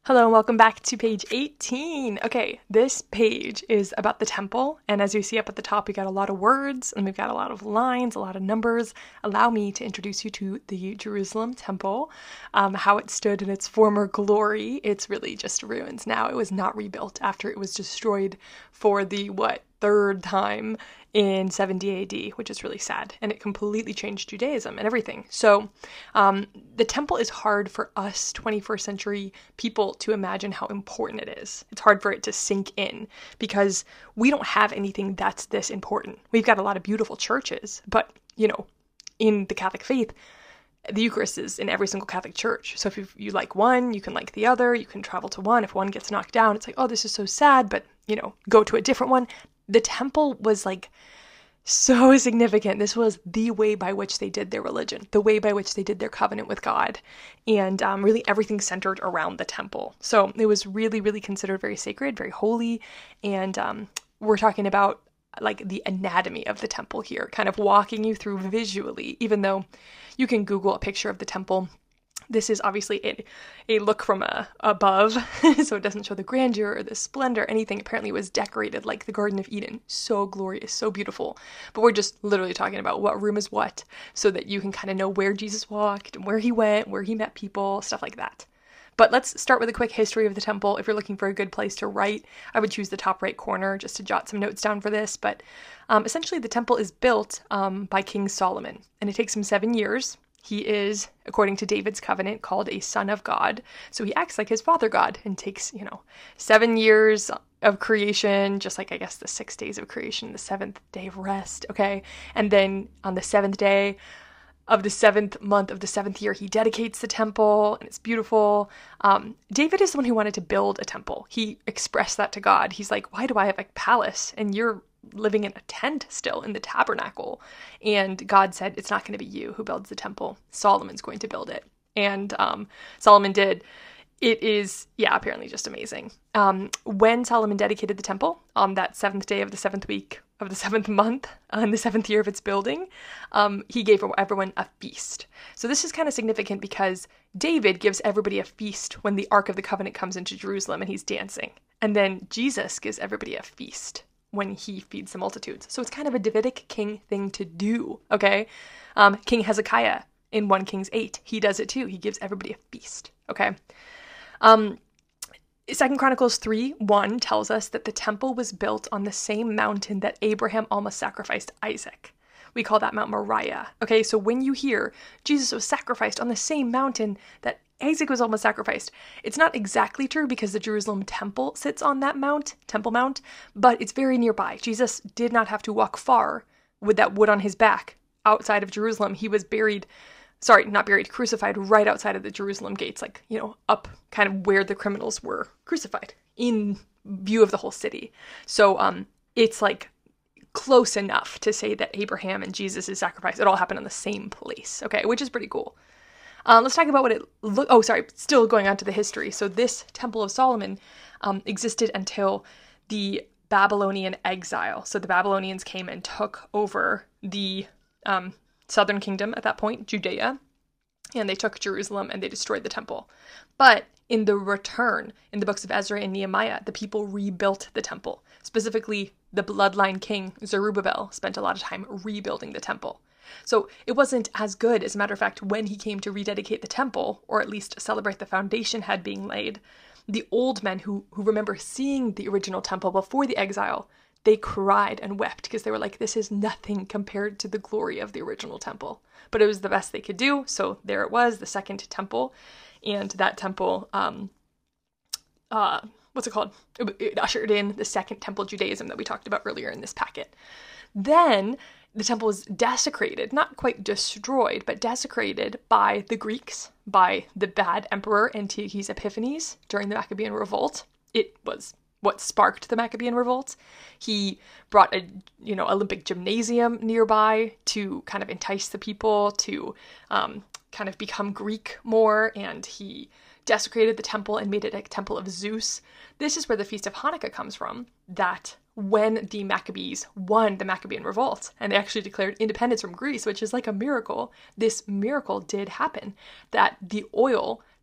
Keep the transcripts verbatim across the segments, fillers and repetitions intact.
Hello and welcome back to page eighteen. Okay, this page is about the temple, and as you see up at the top, we got a lot of words, and we've got a lot of lines, a lot of numbers. Allow me to introduce you to the Jerusalem temple, um, how it stood in its former glory. It's really just ruins now. It was not rebuilt after it was destroyed for the, what, third time in seventy A D, which is really sad, and it completely changed Judaism and everything. So um, the temple is hard for us twenty-first century people to imagine how important it is. It's hard for it to sink in because we don't have anything that's this important. We've got a lot of beautiful churches, but, you know, in the Catholic faith, the Eucharist is in every single Catholic church. So if you, you like one, you can like the other, you can travel to one. If one gets knocked down, it's like, oh, this is so sad, but, you know, go to a different one. The temple was like so significant. This was the way by which they did their religion, the way by which they did their covenant with God, and um, really everything centered around the temple. So it was really, really considered very sacred, very holy, and um, we're talking about like the anatomy of the temple here, kind of walking you through visually, even though you can Google a picture of the temple. This is obviously a, a look from uh, above, so it doesn't show the grandeur or the splendor, anything. Apparently it was decorated like the Garden of Eden. So glorious, so beautiful. But we're just literally talking about what room is what, so that you can kind of know where Jesus walked and where he went, where he met people, stuff like that. But let's start with a quick history of the temple. If you're looking for a good place to write, I would choose the top right corner just to jot some notes down for this. But um, essentially the temple is built um, by King Solomon, and it takes him seven years. He is, according to David's covenant, called a son of God. So he acts like his father God and takes, you know, seven years of creation, just like I guess the six days of creation, the seventh day of rest, okay? And then on the seventh day of the seventh month of the seventh year, he dedicates the temple, and it's beautiful. Um, David is the one who wanted to build a temple. He expressed that to God. He's like, why do I have a palace and you're living in a tent still in the tabernacle? And God said, it's not going to be you who builds the temple. Solomon's going to build it. And um, Solomon did. It is, yeah, apparently just amazing. Um, when Solomon dedicated the temple on that seventh day of the seventh week of the seventh month, uh, in the seventh year of its building, um, he gave everyone a feast. So this is kind of significant because David gives everybody a feast when the Ark of the Covenant comes into Jerusalem and he's dancing. And then Jesus gives everybody a feast when he feeds the multitudes. So it's kind of a Davidic king thing to do, okay? Um, King Hezekiah in First Kings eight, he does it too. He gives everybody a feast, okay? Um, Second Chronicles three one tells us that the temple was built on the same mountain that Abraham almost sacrificed Isaac. We call that Mount Moriah, okay? So when you hear Jesus was sacrificed on the same mountain that Isaac was almost sacrificed, it's not exactly true because the Jerusalem temple sits on that mount, Temple Mount, but it's very nearby. Jesus did not have to walk far with that wood on his back outside of Jerusalem. He was buried, sorry, not buried, crucified right outside of the Jerusalem gates, like, you know, up kind of where the criminals were crucified in view of the whole city. So um, it's like close enough to say that Abraham and Jesus' sacrifice, it all happened in the same place, okay, which is pretty cool. Um, let's talk about what it looked, oh, sorry, still going on to the history. So this Temple of Solomon um, existed until the Babylonian exile. So the Babylonians came and took over the um, southern kingdom at that point, Judea, and they took Jerusalem and they destroyed the temple. But in the return, in the books of Ezra and Nehemiah, the people rebuilt the temple. Specifically, the bloodline king Zerubbabel spent a lot of time rebuilding the temple. So it wasn't as good, as a matter of fact, when he came to rededicate the temple, or at least celebrate the foundation had being laid, the old men who, who remember seeing the original temple before the exile, they cried and wept because they were like, this is nothing compared to the glory of the original temple. But it was the best they could do, so there it was, the second temple, and that temple, um, uh, what's it called? It, it ushered in the second temple Judaism that we talked about earlier in this packet. Then the temple was desecrated, not quite destroyed, but desecrated by the Greeks, by the bad emperor Antiochus Epiphanes during the Maccabean revolt. It was what sparked the Maccabean revolt. He brought a, you know, Olympic gymnasium nearby to kind of entice the people to um, kind of become Greek more, and he desecrated the temple and made it a temple of Zeus. This is where the Feast of Hanukkah comes from, that when the Maccabees won the Maccabean revolt and they actually declared independence from Greece, which is like a miracle, this miracle did happen, that the oil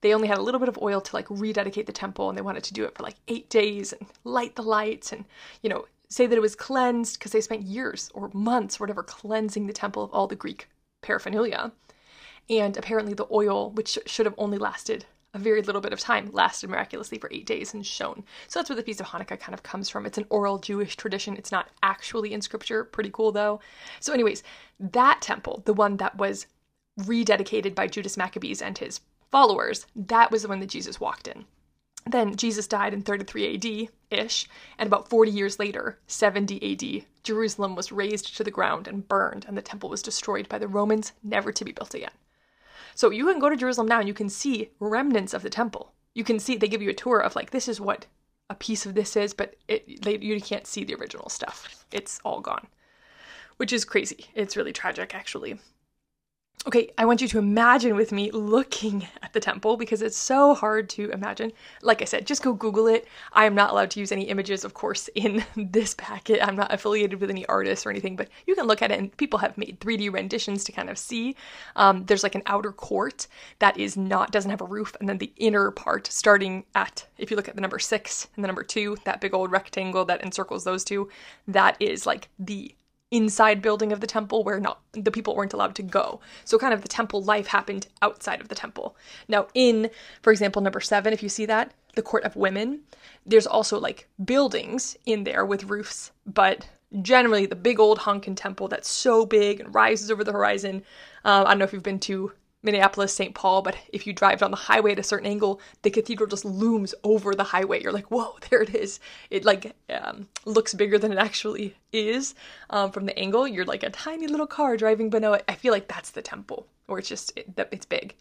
they only had a little bit of oil to like rededicate the temple, and they wanted to do it for like eight days and light the lights and, you know, say that it was cleansed, because they spent years or months or whatever cleansing the temple of all the Greek paraphernalia. And apparently the oil, which should have only lasted a very little bit of time, lasted miraculously for eight days and shone. So that's where the Feast of Hanukkah kind of comes from. It's an oral Jewish tradition. It's not actually in scripture. Pretty cool though. So anyways, that temple, the one that was rededicated by Judas Maccabees and his followers, that was the one that Jesus walked in. Then Jesus died in thirty-three A D-ish, and about forty years later, seventy A D, Jerusalem was razed to the ground and burned, and the temple was destroyed by the Romans, never to be built again. So you can go to Jerusalem now and you can see remnants of the temple. You can see, they give you a tour of like, this is what a piece of this is, but it, they, you can't see the original stuff. It's all gone, which is crazy. It's really tragic, actually. Okay, I want you to imagine with me looking at the temple, because it's so hard to imagine. Like I said, just go Google it. I am not allowed to use any images, of course, in this packet. I'm not affiliated with any artists or anything, but you can look at it, and people have made three D renditions to kind of see. Um, there's like an outer court that is not, doesn't have a roof, and then the inner part starting at, if you look at the number six and the number two, that big old rectangle that encircles those two, that is like the inside building of the temple where not the people weren't allowed to go. So kind of the temple life happened outside of the temple. Now in, for example, number seven, if you see that, the court of women, there's also like buildings in there with roofs, but generally the big old honkin' temple that's so big and rises over the horizon. Um, I don't know if you've been to Minneapolis, Saint Paul, but if you drive down the highway at a certain angle, the cathedral just looms over the highway. You're like, whoa, there it is. It like um, looks bigger than it actually is um, from the angle. You're like a tiny little car driving, but no, I feel like that's the temple, or it's just, it, it's big.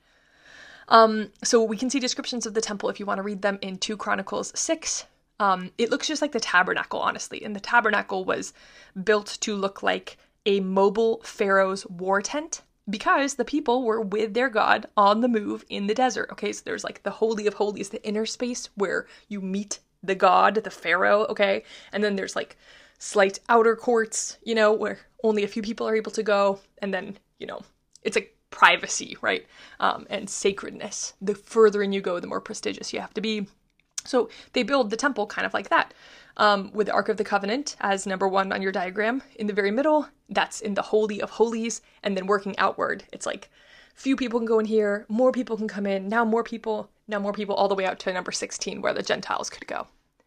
Um, so we can see descriptions of the temple if you want to read them in two Chronicles six. Um, it looks just like the tabernacle, honestly, and the tabernacle was built to look like a mobile pharaoh's war tent, because the people were with their God on the move in the desert. Okay, so there's like the Holy of Holies, the inner space where you meet the God, the Pharaoh, okay? And then there's like slight outer courts, you know, where only a few people are able to go. And then, you know, it's like privacy, right? Um, and sacredness. The further in you go, the more prestigious you have to be. So they build the temple kind of like that. Um, with the Ark of the Covenant as number one on your diagram in the very middle. That's in the Holy of Holies, and then working outward. It's like few people can go in here, more people can come in, now more people, now more people, all the way out to number sixteen where the Gentiles could go.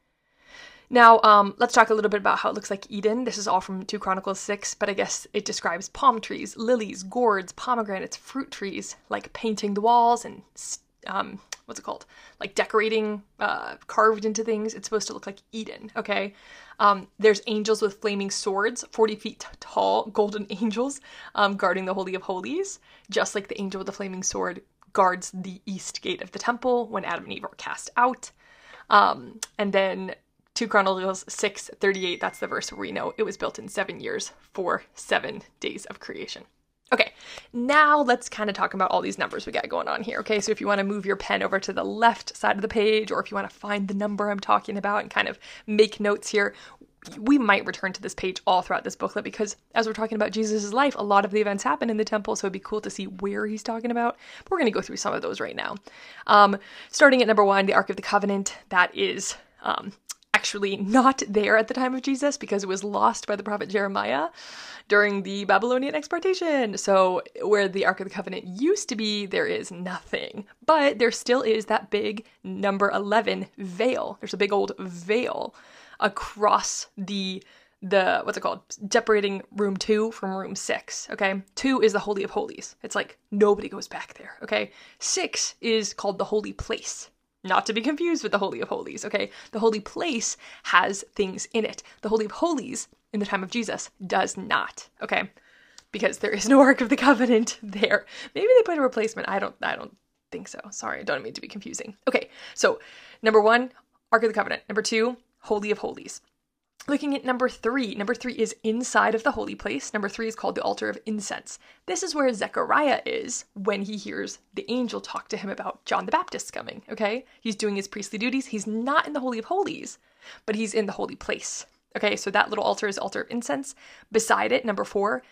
Now, um, let's talk a little bit about how it looks like Eden. This is all from two Chronicles six, but I guess it describes palm trees, lilies, gourds, pomegranates, fruit trees, like painting the walls and um, what's it called? Like decorating, uh, carved into things. It's supposed to look like Eden, okay? Um, there's angels with flaming swords, forty feet tall, golden angels, um, guarding the Holy of Holies, just like the angel with the flaming sword guards the east gate of the temple when Adam and Eve are cast out. Um, and then two Chronicles six thirty-eight, that's the verse where we know it was built in seven years for seven days of creation. Okay, now let's kind of talk about all these numbers we got going on here, okay? So if you want to move your pen over to the left side of the page, or if you want to find the number I'm talking about and kind of make notes here, we might return to this page all throughout this booklet, because as we're talking about Jesus' life, a lot of the events happen in the temple, so it'd be cool to see where he's talking about. But we're going to go through some of those right now. Um, starting at number one, the Ark of the Covenant, that is um, actually not there at the time of Jesus because it was lost by the prophet Jeremiah during the Babylonian exportation. So where the Ark of the Covenant used to be, there is nothing. But there still is that big number eleven veil. There's a big old veil across the, the what's it called? Separating room two from room six, okay? Two is the Holy of Holies. It's like nobody goes back there, okay? Six is called the Holy Place. Not to be confused with the Holy of Holies, okay? The Holy Place has things in it. The Holy of Holies in the time of Jesus does not, okay? Because there is no Ark of the Covenant there. Maybe they put a replacement. I don't I don't think so. Sorry, I don't mean to be confusing. Okay, so number one, Ark of the Covenant. Number two, Holy of Holies. Looking at number three, number three is inside of the holy place. Number three is called the altar of incense. This is where Zechariah is when he hears the angel talk to him about John the Baptist coming, okay? He's doing his priestly duties. He's not in the Holy of Holies, but he's in the holy place. Okay, so that little altar is altar of incense. Beside it, number four,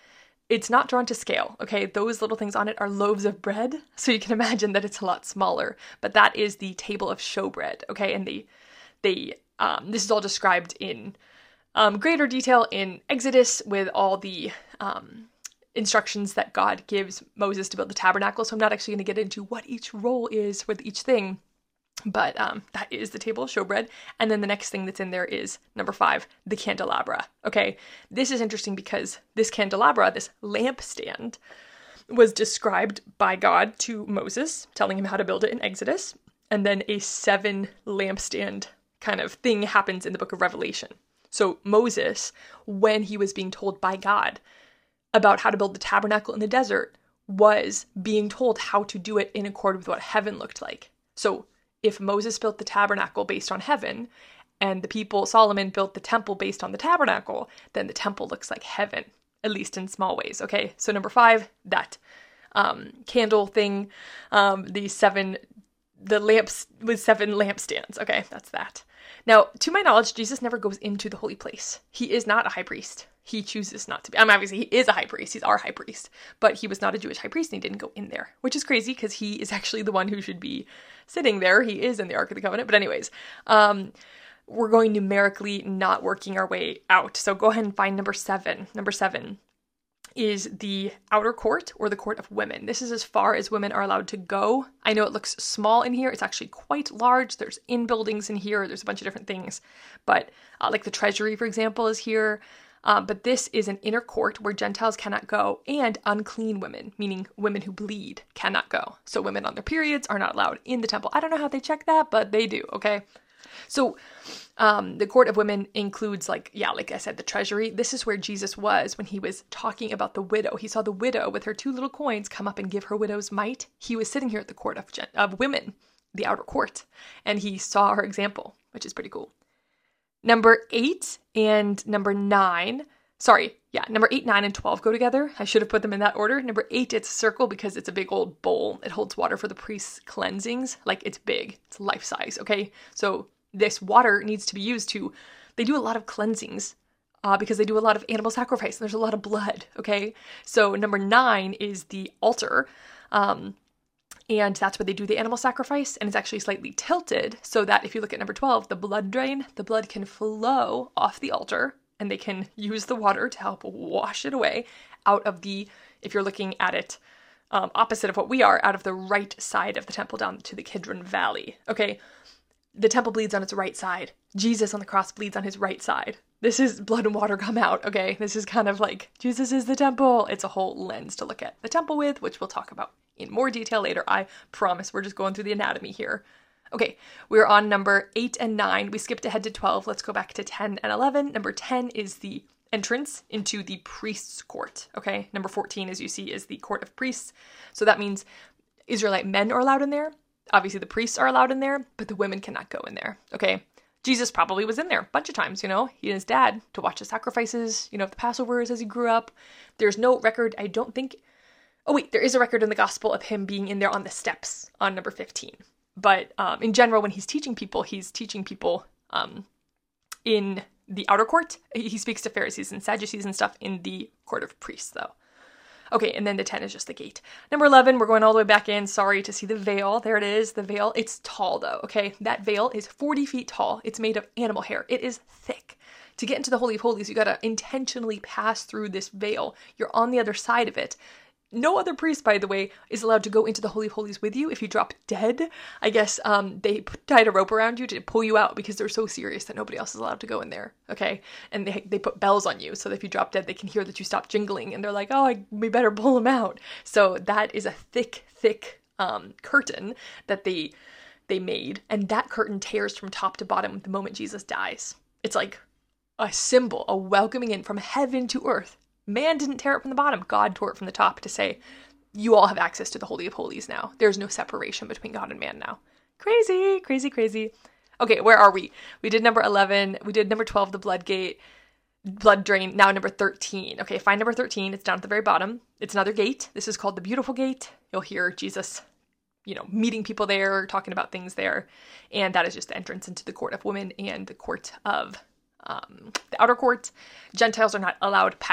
it's not drawn to scale, okay? Those little things on it are loaves of bread, so you can imagine that it's a lot smaller. But that is the table of showbread, okay? And they, they, um, this is all described in um, greater detail in Exodus with all the um, instructions that God gives Moses to build the tabernacle. So I'm not actually going to get into what each role is with each thing. But um, that is the table of showbread. And then the next thing that's in there is number five, the candelabra. Okay, this is interesting because this candelabra, this lampstand, was described by God to Moses, telling him how to build it in Exodus. And then a seven lampstand kind of thing happens in the book of Revelation. So Moses, when he was being told by God about how to build the tabernacle in the desert, was being told how to do it in accord with what heaven looked like. So if Moses built the tabernacle based on heaven, and the people, Solomon, built the temple based on the tabernacle, then the temple looks like heaven, at least in small ways, okay? So number five, that um, candle thing, um, the seven, the lamps with seven lampstands, okay? That's that. Now, to my knowledge, Jesus never goes into the holy place. He is not a high priest. He chooses not to be. I mean, obviously, he is a high priest. He's our high priest. But he was not a Jewish high priest, and he didn't go in there, which is crazy because he is actually the one who should be sitting there. He is in the Ark of the Covenant. But anyways, um, we're going numerically, not working our way out. So go ahead and find number seven. Number seven is the outer court, or the court of women. This is as far as women are allowed to go. I know it looks small in here. It's actually quite large. There's in buildings in here. There's a bunch of different things. But uh, like the treasury, for example, is here. Um, but this is an inner court where Gentiles cannot go, and unclean women, meaning women who bleed, cannot go. So women on their periods are not allowed in the temple. I don't know how they check that, but they do, okay? So um, the court of women includes, like, yeah, like I said, the treasury. This is where Jesus was when he was talking about the widow. He saw the widow with her two little coins come up and give her widow's mite. He was sitting here at the court of, gen- of women, the outer court, and he saw her example, which is pretty cool. Number eight and number nine, sorry, yeah, number eight, nine, and twelve go together. I should have put them in that order. Number eight, it's a circle because it's a big old bowl. It holds water for the priest's cleansings. Like, it's big. It's life size, okay? So this water needs to be used to, they do a lot of cleansings uh, because they do a lot of animal sacrifice, and there's a lot of blood, okay? So number nine is the altar. Um, And that's where they do the animal sacrifice, and it's actually slightly tilted so that if you look at number twelve, the blood drain, the blood can flow off the altar, and they can use the water to help wash it away out of the, if you're looking at it um, opposite of what we are, out of the right side of the temple down to the Kidron Valley. Okay, the temple bleeds on its right side. Jesus on the cross bleeds on his right side. This is blood and water come out, okay? This is kind of like, Jesus is the temple. It's a whole lens to look at the temple with, which we'll talk about in more detail later. I promise. We're just going through the anatomy here. Okay, we're on number eight and nine. We skipped ahead to twelve. Let's go back to ten and eleven. Number ten is the entrance into the priest's court, okay? Number fourteen, as you see, is the court of priests. So that means Israelite men are allowed in there. Obviously, the priests are allowed in there, but the women cannot go in there, okay? Jesus probably was in there a bunch of times, you know, he and his dad to watch the sacrifices, you know, the Passovers as he grew up. There's no record, I don't think. Oh, wait, there is a record in the gospel of him being in there on the steps on number fifteen. But um, in general, when he's teaching people, he's teaching people um, in the outer court. He speaks to Pharisees and Sadducees and stuff in the court of priests, though. Okay, and then the ten is just the gate. Number eleven, we're going all the way back in. Sorry to see the veil. There it is, the veil. It's tall, though, okay? That veil is forty feet tall. It's made of animal hair. It is thick. To get into the Holy of Holies, you got to intentionally pass through this veil. You're on the other side of it. No other priest, by the way, is allowed to go into the Holy of Holies with you if you drop dead. I guess um, they tied a rope around you to pull you out because they're so serious that nobody else is allowed to go in there, okay? And they they put bells on you so that if you drop dead, they can hear that you stop jingling, and they're like, oh, I, we better pull them out. So that is a thick, thick um, curtain that they they made, and that curtain tears from top to bottom the moment Jesus dies. It's like a symbol, a welcoming in from heaven to earth. Man didn't tear it from the bottom. God tore it from the top to say, you all have access to the Holy of Holies now. There's no separation between God and man now. Crazy, crazy, crazy. Okay, where are we? We did number eleven. We did number twelve, the blood gate, blood drain. Now number thirteen. Okay, find number thirteen. It's down at the very bottom. It's another gate. This is called the Beautiful Gate. You'll hear Jesus, you know, meeting people there, talking about things there. And that is just the entrance into the court of women and the court of um, the outer court. Gentiles are not allowed past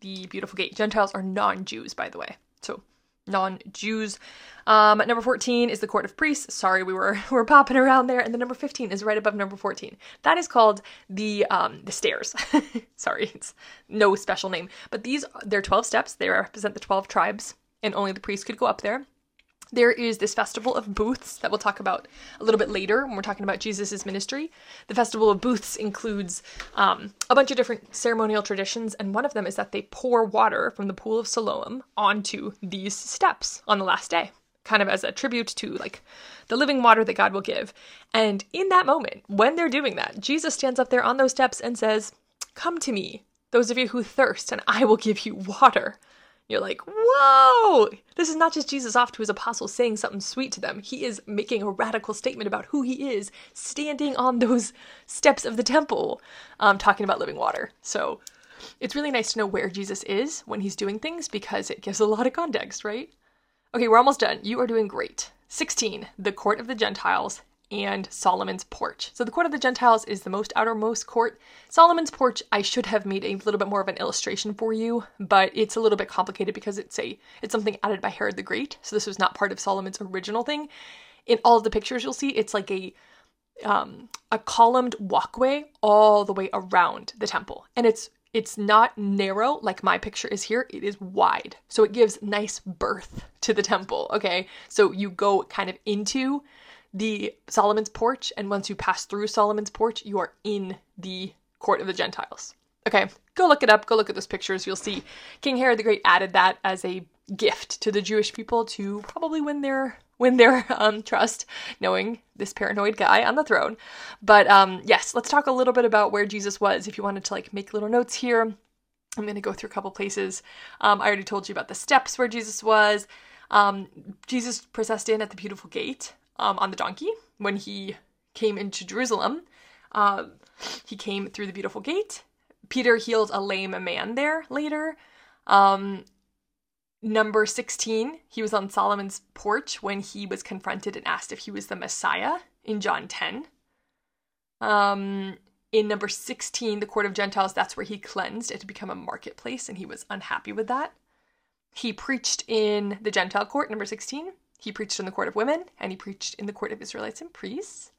the beautiful gate. Gentiles are non-Jews, by the way. So non-Jews. Um, number fourteen is the court of priests. Sorry, we were we were popping around there. And then number fifteen is right above number fourteen. That is called the um, the stairs. Sorry, it's no special name. But these, they're twelve steps. They represent the twelve tribes, and only the priests could go up there. There is this festival of booths that we'll talk about a little bit later when we're talking about Jesus' ministry. The festival of booths includes um, a bunch of different ceremonial traditions, and one of them is that they pour water from the pool of Siloam onto these steps on the last day, kind of as a tribute to like the living water that God will give. And in that moment, when they're doing that, Jesus stands up there on those steps and says, "Come to me, those of you who thirst, and I will give you water." You're like, whoa, this is not just Jesus off to his apostles saying something sweet to them. He is making a radical statement about who he is, standing on those steps of the temple, um, talking about living water. So it's really nice to know where Jesus is when he's doing things because it gives a lot of context, right? Okay, we're almost done. You are doing great. sixteen, the court of the Gentiles and Solomon's porch. So the court of the Gentiles is the most outermost court. Solomon's porch, I should have made a little bit more of an illustration for you, but it's a little bit complicated because it's a it's something added by Herod the Great. So this was not part of Solomon's original thing. In all of the pictures you'll see, it's like a um, a columned walkway all the way around the temple. And it's it's not narrow like my picture is here. It is wide. So it gives nice birth to the temple, okay? So you go kind of into the Solomon's porch, and once you pass through Solomon's porch, you are in the court of the Gentiles. Okay, go look it up, go look at those pictures. You'll see King Herod the Great added that as a gift to the Jewish people to probably win their win their um, trust, knowing this paranoid guy on the throne. But um, yes, let's talk a little bit about where Jesus was. If you wanted to like make little notes here, I'm going to go through a couple places. Um, I already told you about the steps where Jesus was. Um, Jesus processed in at the beautiful gate. Um, on the donkey when he came into Jerusalem. Um, he came through the beautiful gate. Peter healed a lame man there later. Um, number sixteen, he was on Solomon's porch when he was confronted and asked if he was the Messiah in John ten. Um, in number sixteen, the court of Gentiles, that's where he cleansed it to become a marketplace, and he was unhappy with that. He preached in the Gentile court, number sixteen. He preached in the court of women, and he preached in the court of Israelites and priests.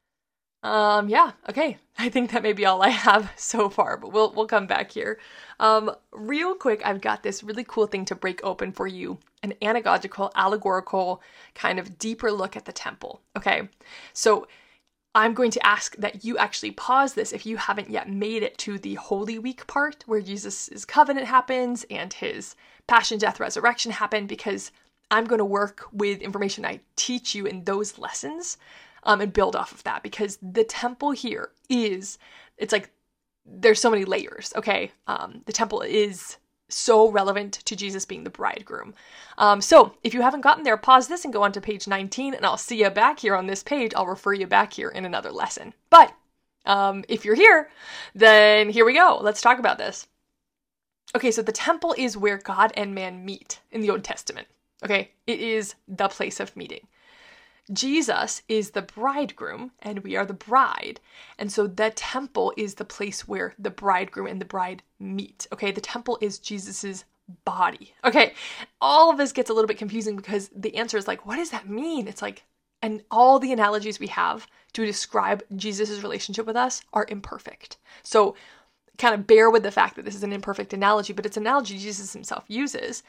Um, yeah, okay. I think that may be all I have so far, but we'll we'll come back here. Um, real quick, I've got this really cool thing to break open for you, an anagogical, allegorical, kind of deeper look at the temple, okay? So I'm going to ask that you actually pause this if you haven't yet made it to the Holy Week part, where Jesus' covenant happens and his passion, death, resurrection happen, because I'm going to work with information I teach you in those lessons um, and build off of that, because the temple here is, it's like, there's so many layers, okay? Um, the temple is so relevant to Jesus being the bridegroom. Um, so if you haven't gotten there, pause this and go on to page nineteen, and I'll see you back here on this page. I'll refer you back here in another lesson. But um, if you're here, then here we go. Let's talk about this. Okay, so the temple is where God and man meet in the Old Testament. Okay, it is the place of meeting. Jesus is the bridegroom and we are the bride. And so the temple is the place where the bridegroom and the bride meet. Okay, the temple is Jesus's body. Okay, all of this gets a little bit confusing because the answer is like, what does that mean? It's like, and all the analogies we have to describe Jesus's relationship with us are imperfect. So kind of bear with the fact that this is an imperfect analogy, but it's an analogy Jesus himself uses.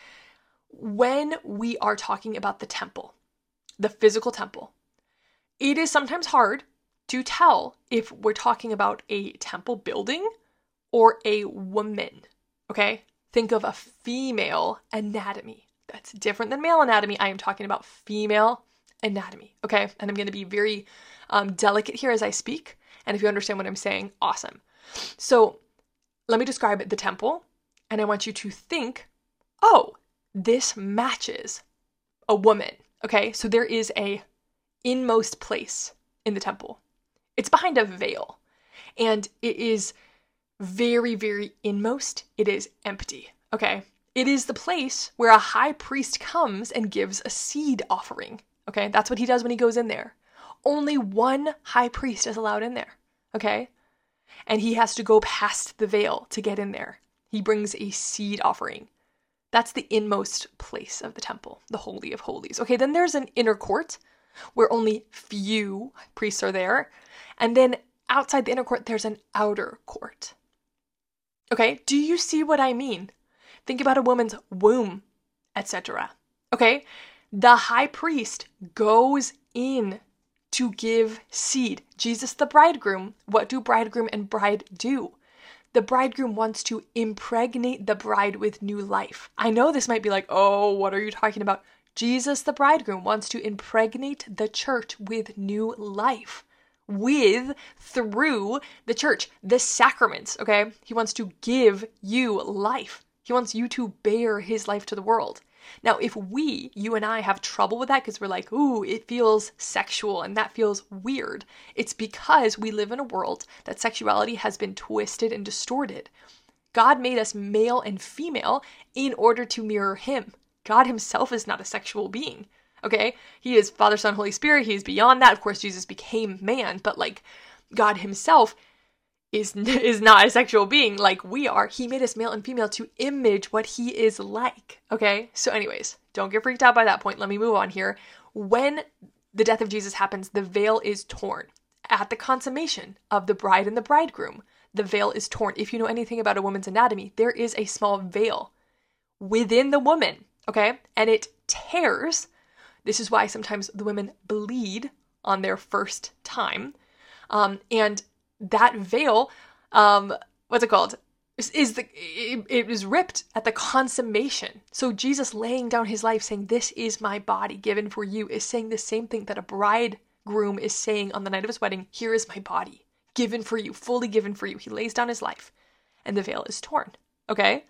When we are talking about the temple, the physical temple, it is sometimes hard to tell if we're talking about a temple building or a woman, okay? Think of a female anatomy. That's different than male anatomy. I am talking about female anatomy, okay? And I'm going to be very um, delicate here as I speak. And if you understand what I'm saying, awesome. So let me describe the temple, and I want you to think, oh, this matches a woman, okay? So there is a inmost place in the temple. It's behind a veil, and it is very, very inmost. It is empty, okay? It is the place where a high priest comes and gives a seed offering, okay? That's what he does when he goes in there. Only one high priest is allowed in there, okay? And he has to go past the veil to get in there. He brings a seed offering. That's the inmost place of the temple, the Holy of Holies. Okay, then there's an inner court where only few priests are there. And then outside the inner court, there's an outer court. Okay, do you see what I mean? Think about a woman's womb, et cetera. Okay, the high priest goes in to give seed. Jesus, the bridegroom, what do bridegroom and bride do? The bridegroom wants to impregnate the bride with new life. I know this might be like, oh, what are you talking about? Jesus, the bridegroom, wants to impregnate the church with new life. With, through the church, the sacraments, okay? He wants to give you life. He wants you to bear his life to the world. Now, if we, you and I, have trouble with that because we're like, ooh, it feels sexual and that feels weird, it's because we live in a world that sexuality has been twisted and distorted. God made us male and female in order to mirror him. God himself is not a sexual being, okay? He is Father, Son, Holy Spirit. He is beyond that. Of course, Jesus became man, but like God himself is is not a sexual being like we are. He made us male and female to image what he is like, okay? So anyways, don't get freaked out by that point. Let me move on here. When the death of Jesus happens, the veil is torn. At the consummation of the bride and the bridegroom, the veil is torn. If you know anything about a woman's anatomy, there is a small veil within the woman, okay? And it tears. This is why sometimes the women bleed on their first time. Um, and that veil, um, what's it called? Is, is the it, it is ripped at the consummation. So Jesus laying down his life saying, this is my body given for you, is saying the same thing that a bridegroom is saying on the night of his wedding. Here is my body given for you, fully given for you. He lays down his life and the veil is torn. Okay.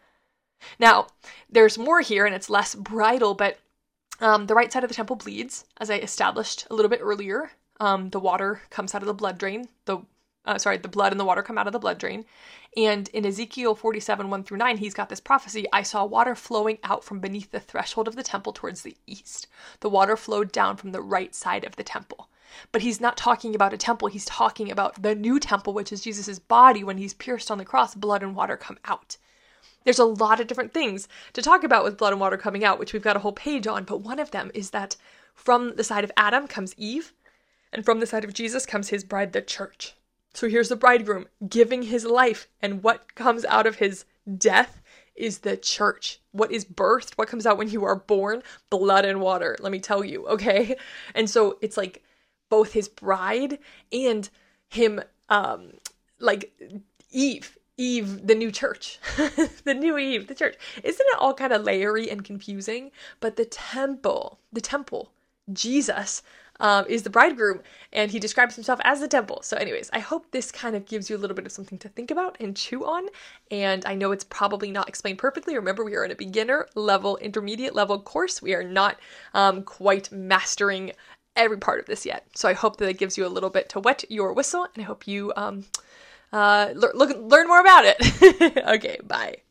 Now there's more here and it's less bridal, but um, the right side of the temple bleeds, as I established a little bit earlier. Um, the water comes out of the blood drain. The Uh, sorry, the blood and the water come out of the blood drain. And in Ezekiel forty-seven, one through nine, he's got this prophecy. I saw water flowing out from beneath the threshold of the temple towards the east. The water flowed down from the right side of the temple. But he's not talking about a temple. He's talking about the new temple, which is Jesus's body. When he's pierced on the cross, blood and water come out. There's a lot of different things to talk about with blood and water coming out, which we've got a whole page on. But one of them is that from the side of Adam comes Eve, and from the side of Jesus comes his bride, the church. So here's the bridegroom giving his life, and what comes out of his death is the church. What is birthed? What comes out when you are born? Blood and water, let me tell you, okay? And so it's like both his bride and him, um, like Eve, Eve, the new church, the new Eve, the church. Isn't it all kind of layery and confusing? But the temple, the temple, Jesus, Um, is the bridegroom, and he describes himself as the temple. So anyways, I hope this kind of gives you a little bit of something to think about and chew on, and I know it's probably not explained perfectly. Remember, we are in a beginner level, intermediate level course. We are not um, quite mastering every part of this yet. So I hope that it gives you a little bit to wet your whistle, and I hope you um, uh, le- look, learn more about it. Okay, bye.